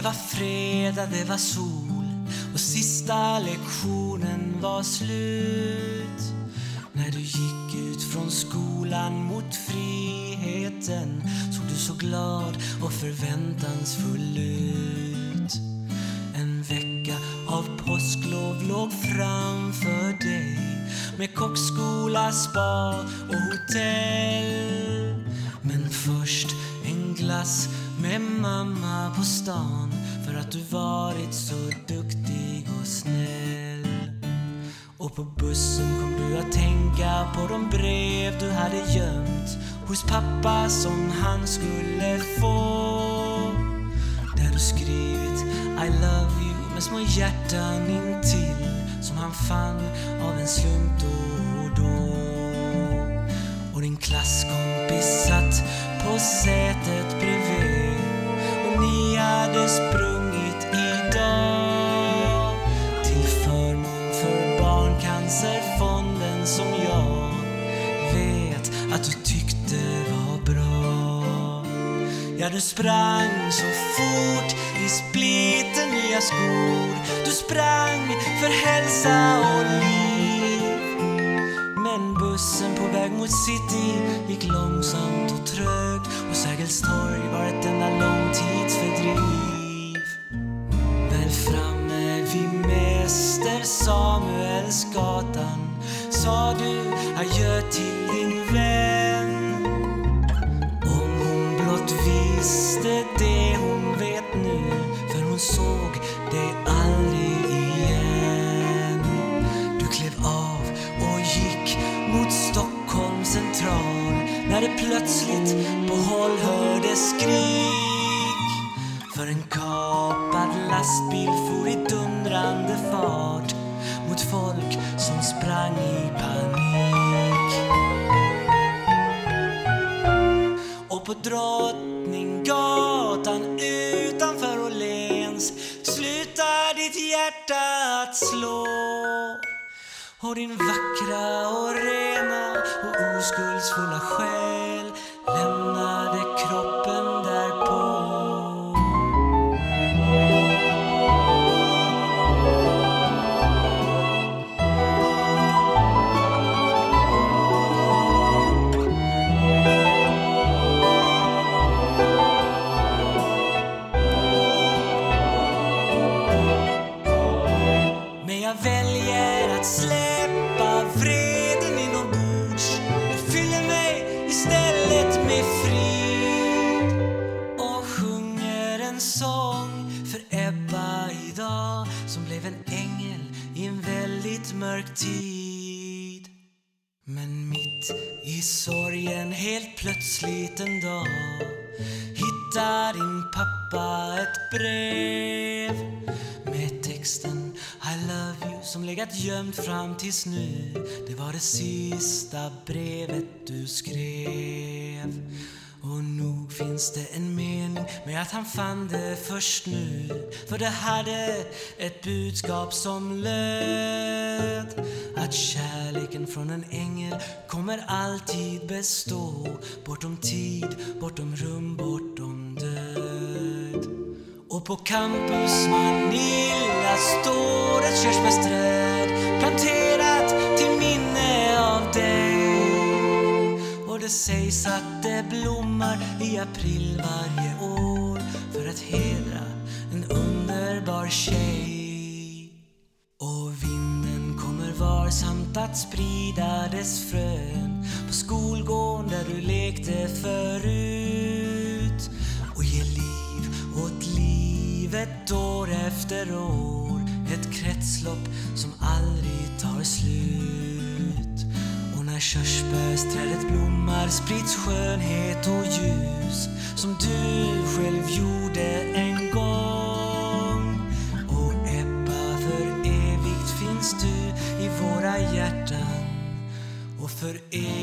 var fredag, det var sol och sista lektionen var slut. När du gick ut från skolan mot friheten såg du så glad och förväntansfull ut. En vecka av påsklov låg framför dig med kockskola, spa och hotell. Men först en glass med mamma på stan för att du varit så duktig och snäll. Och på bussen kom du att tänka på de brev du hade gömt hos pappa som han skulle få. Där du skrivit I love you med små hjärtan intill som han fann av en slump då och då. Och din klasskompis satt på sätet bredvid och ni hade sprungit idag till förmån för Barncancerfonden som jag vet att du tyckte var bra. Ja, du sprang så fort i splitter nya skor. Du sprang för hälsa och liv. Men bussen på väg mot city gick långsamt och trögt och Sergels torg var ett enda långtidsfördriv. Väl framme vid Mäster Samuelsgatan sa du adjö till din vän. Om hon blott visste det hon vet nu, för hon såg dig aldrig igen. Du klev av och gick mot Stockholm central när det plötsligt på håll hördes skrik. För en kapad lastbil for i dundrande fart mot folk som sprang i panik. Och på Drottninggatan utanför Åhléns slutar ditt hjärta att slå. Och din vackra och rena och oskuldsfulla själ lämnade kroppen därpå. Men jag väljer att släppa vreden inombords och fyller mig istället med frid och sjunger en sång för Ebba idag som blev en ängel i en väldigt mörk tid. Men mitt i sorgen helt plötsligt en dag hittar din pappa ett brev med texten I love you som legat gömt fram tills nu. Det var det sista brevet du skrev. Och nog finns det en mening med att han fann det först nu, för det hade ett budskap som löd att kärleken från en ängel kommer alltid bestå, bortom tid, bortom rum, bortom död. Och på Campus Manila står ett körsbärsträd planterat till minne av dig. Och det sägs att det blommar i april varje år för att hedra en underbar tjej. Och vinden kommer varsamt att sprida dess frön på skolgården där du lekte förut och ge liv åt livet år efter år, ett kretslopp som aldrig tar slut. Och när körsbärsträdet blommar sprids skönhet och ljus som du själv gjorde en gång. Och Ebba, för evigt finns du i våra hjärtan och för evigt